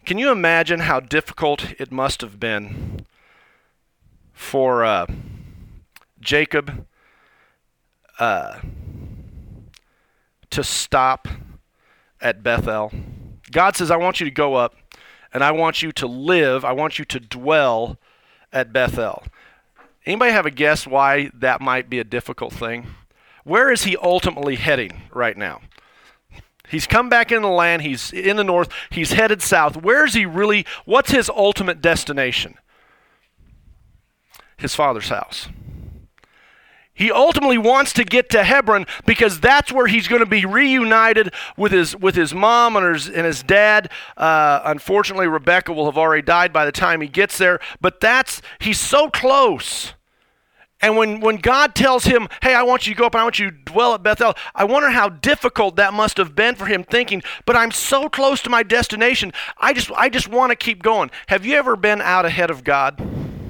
Can you imagine how difficult it must have been for Jacob to stop at Bethel? God says, I want you to go up, and I want you to live, I want you to dwell at Bethel. Anybody have a guess why that might be a difficult thing? Where is he ultimately heading right now? He's come back in the land, he's in the north, he's headed south. Where's he really, what's his ultimate destination? His father's house. He ultimately wants to get to Hebron because that's where he's going to be reunited with his mom and his dad. Unfortunately, Rebecca will have already died by the time he gets there, but he's so close. And when God tells him, hey, I want you to go up and I want you to dwell at Bethel, I wonder how difficult that must have been for him thinking, but I'm so close to my destination, I just want to keep going. Have you ever been out ahead of God?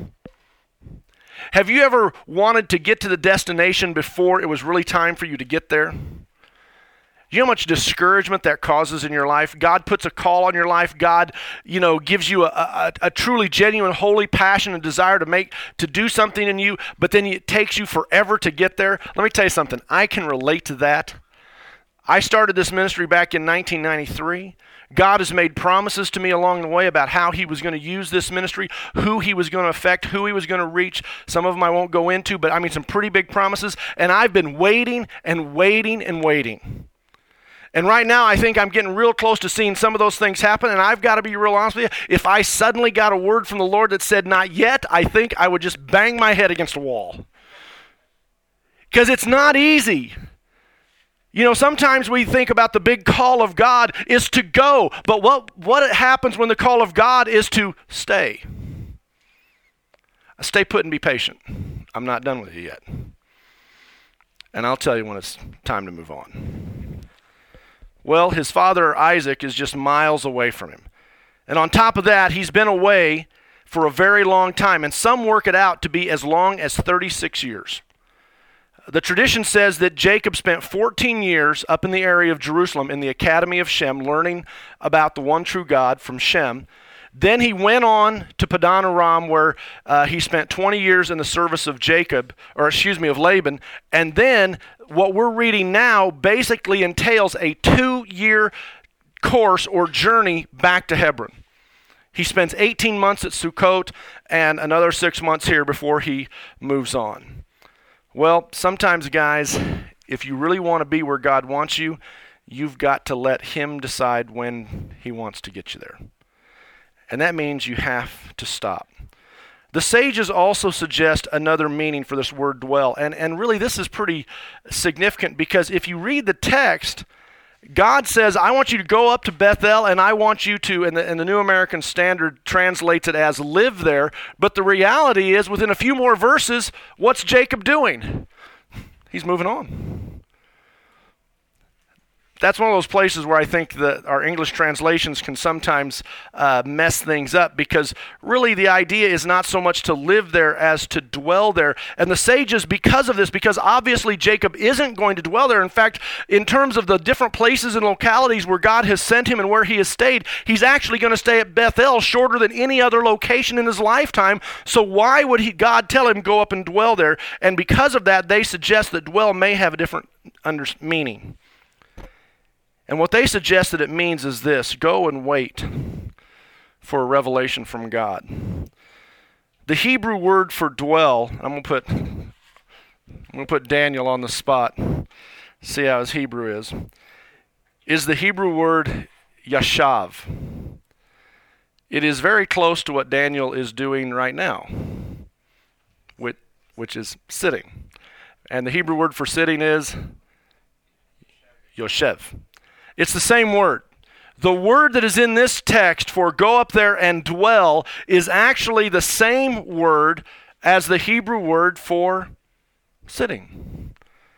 Have you ever wanted to get to the destination before it was really time for you to get there? You know how much discouragement that causes in your life? God puts a call on your life. God, gives you a truly genuine, holy passion and desire to do something in you, but then it takes you forever to get there. Let me tell you something. I can relate to that. I started this ministry back in 1993. God has made promises to me along the way about how he was going to use this ministry, who he was going to affect, who he was going to reach. Some of them I won't go into, but some pretty big promises. And I've been waiting and waiting and waiting. And right now, I think I'm getting real close to seeing some of those things happen, and I've got to be real honest with you. If I suddenly got a word from the Lord that said not yet, I think I would just bang my head against a wall. Because it's not easy. Sometimes we think about the big call of God is to go, but what happens when the call of God is to stay? Stay put and be patient. I'm not done with you yet. And I'll tell you when it's time to move on. Well, his father Isaac is just miles away from him. And on top of that, he's been away for a very long time, and some work it out to be as long as 36 years. The tradition says that Jacob spent 14 years up in the area of Jerusalem in the Academy of Shem, learning about the one true God from Shem. Then he went on to Padan Aram, where he spent 20 years in the service of Laban. And then what we're reading now basically entails a 2-year course or journey back to Hebron. He spends 18 months at Sukkot and another 6 months here before he moves on. Well, sometimes, guys, if you really want to be where God wants you, you've got to let him decide when he wants to get you there. And that means you have to stop. The sages also suggest another meaning for this word dwell. And really, this is pretty significant because if you read the text, God says, I want you to go up to Bethel, and I want you to, and the New American Standard translates it as live there. But the reality is, within a few more verses, what's Jacob doing? He's moving on. That's one of those places where I think that our English translations can sometimes mess things up, because really the idea is not so much to live there as to dwell there. And the sages, because of this, because obviously Jacob isn't going to dwell there. In fact, in terms of the different places and localities where God has sent him and where he has stayed, he's actually going to stay at Bethel shorter than any other location in his lifetime. So why would God tell him go up and dwell there? And because of that, they suggest that dwell may have a different meaning. And what they suggest that it means is this: go and wait for a revelation from God. The Hebrew word for dwell, I'm going to put Daniel on the spot, see how his Hebrew is the Hebrew word yashav. It is very close to what Daniel is doing right now, which is sitting. And the Hebrew word for sitting is yoshev. It's the same word. The word that is in this text for go up there and dwell is actually the same word as the Hebrew word for sitting.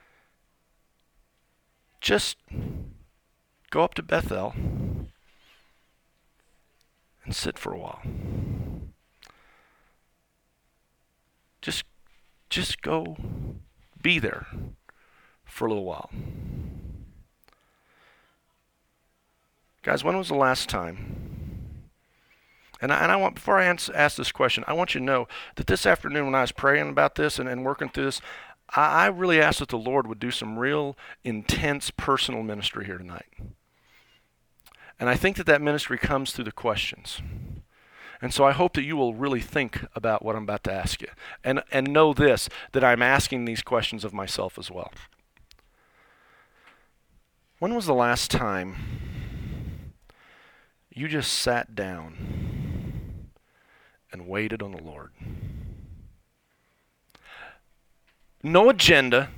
Just go up to Bethel and sit for a while. Just go be there for a little while. Guys, when was the last time And I want, before I ask this question, I want you to know that this afternoon when I was praying about this and working through this, I really asked that the Lord would do some real intense personal ministry here tonight. And I think that ministry comes through the questions. And so I hope that you will really think about what I'm about to ask you. And know this, that I'm asking these questions of myself as well. When was the last time you just sat down and waited on the Lord? No agenda,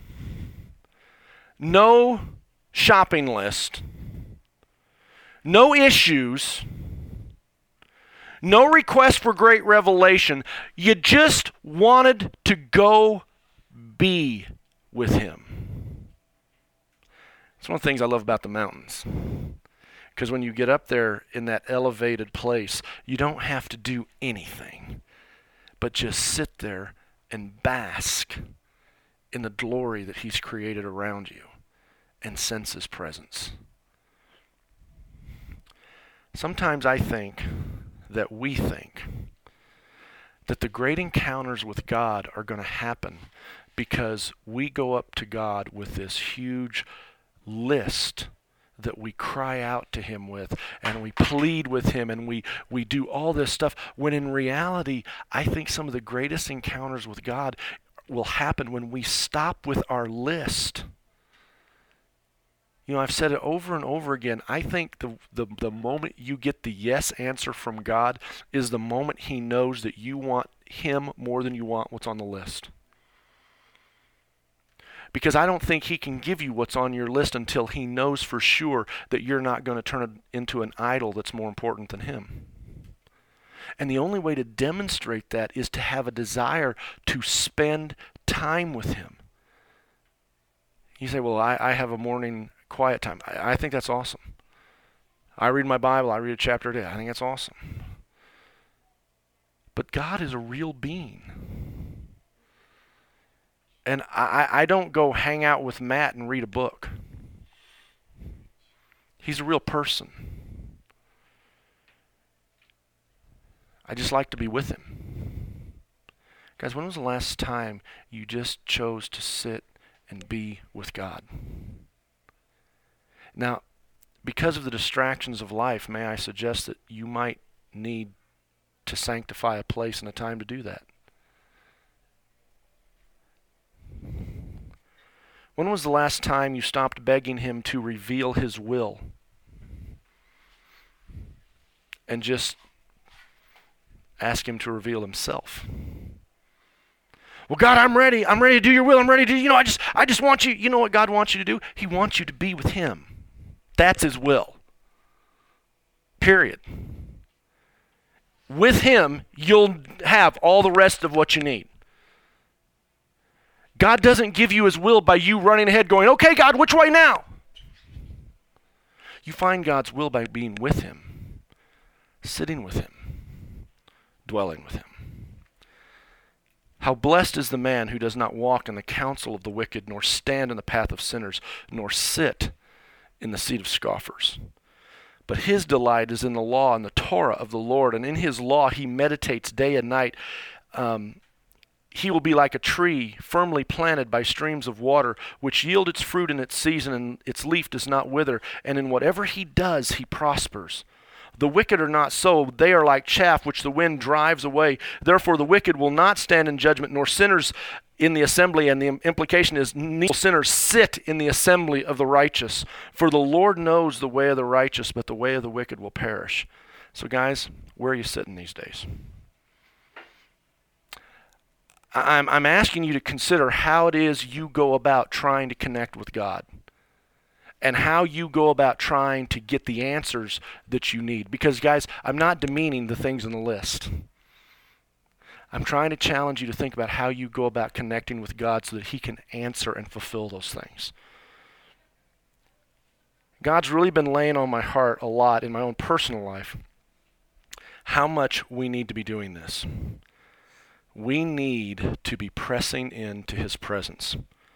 no shopping list, no issues, no request for great revelation. You just wanted to go be with him. It's one of the things I love about the mountains. Because when you get up there in that elevated place, you don't have to do anything but just sit there and bask in the glory that he's created around you and sense his presence. Sometimes I think that we think that the great encounters with God are going to happen because we go up to God with this huge list that we cry out to him with, and we plead with him, and we do all this stuff, when in reality, I think some of the greatest encounters with God will happen when we stop with our list. You know, I've said it over and over again. I think the moment you get the yes answer from God is the moment he knows that you want him more than you want what's on the list. Because I don't think he can give you what's on your list until he knows for sure that you're not going to turn it into an idol that's more important than him. And the only way to demonstrate that is to have a desire to spend time with him. You say, well, I have a morning quiet time. I think that's awesome. I read my Bible. I read a chapter a day. I think that's awesome. But God is a real being. And I don't go hang out with Matt and read a book. He's a real person. I just like to be with him. Guys, when was the last time you just chose to sit and be with God? Now, because of the distractions of life, may I suggest that you might need to sanctify a place and a time to do that. When was the last time you stopped begging him to reveal his will and just ask him to reveal himself? Well, God, I'm ready. I'm ready to do your will. I'm ready to, I just want you. You know what God wants you to do? He wants you to be with him. That's his will. Period. With him, you'll have all the rest of what you need. God doesn't give you his will by you running ahead going, okay, God, which way now? You find God's will by being with him, sitting with him, dwelling with him. How blessed is the man who does not walk in the counsel of the wicked, nor stand in the path of sinners, nor sit in the seat of scoffers. But his delight is in the law and the Torah of the Lord, and in his law he meditates day and night. He will be like a tree firmly planted by streams of water, which yield its fruit in its season, and its leaf does not wither. And in whatever he does, he prospers. The wicked are not so. They are like chaff which the wind drives away. Therefore the wicked will not stand in judgment, nor sinners in the assembly. And the implication is, neither will sinners sit in the assembly of the righteous. For the Lord knows the way of the righteous, but the way of the wicked will perish. So guys, where are you sitting these days? I'm asking you to consider how it is you go about trying to connect with God and how you go about trying to get the answers that you need. Because, guys, I'm not demeaning the things on the list. I'm trying to challenge you to think about how you go about connecting with God so that he can answer and fulfill those things. God's really been laying on my heart a lot in my own personal life how much we need to be doing this. We need to be pressing into his presence.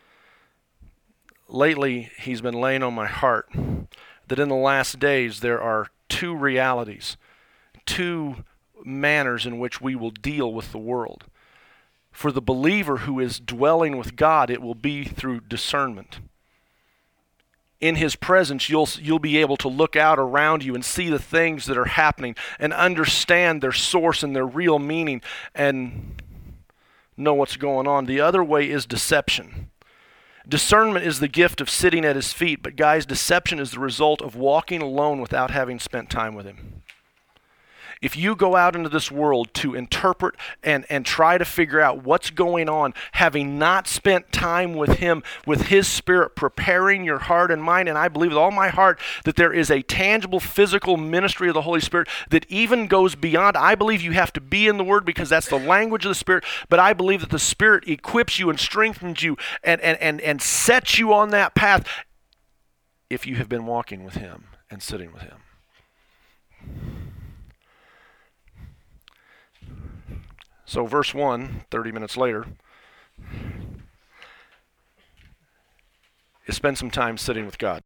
Lately, he's been laying on my heart that in the last days there are two realities, two manners in which we will deal with the world. For the believer who is dwelling with God, it will be through discernment. In His presence, you'll be able to look out around you and see the things that are happening and understand their source and their real meaning and know what's going on. The other way is deception. Discernment is the gift of sitting at His feet, but guys, deception is the result of walking alone without having spent time with Him. If you go out into this world to interpret and try to figure out what's going on, having not spent time with Him, with His Spirit preparing your heart and mind, and I believe with all my heart that there is a tangible physical ministry of the Holy Spirit that even goes beyond. I believe you have to be in the Word because that's the language of the Spirit, but I believe that the Spirit equips you and strengthens you and sets you on that path if you have been walking with Him and sitting with Him. So verse 1, 30 minutes later, is spend some time sitting with God.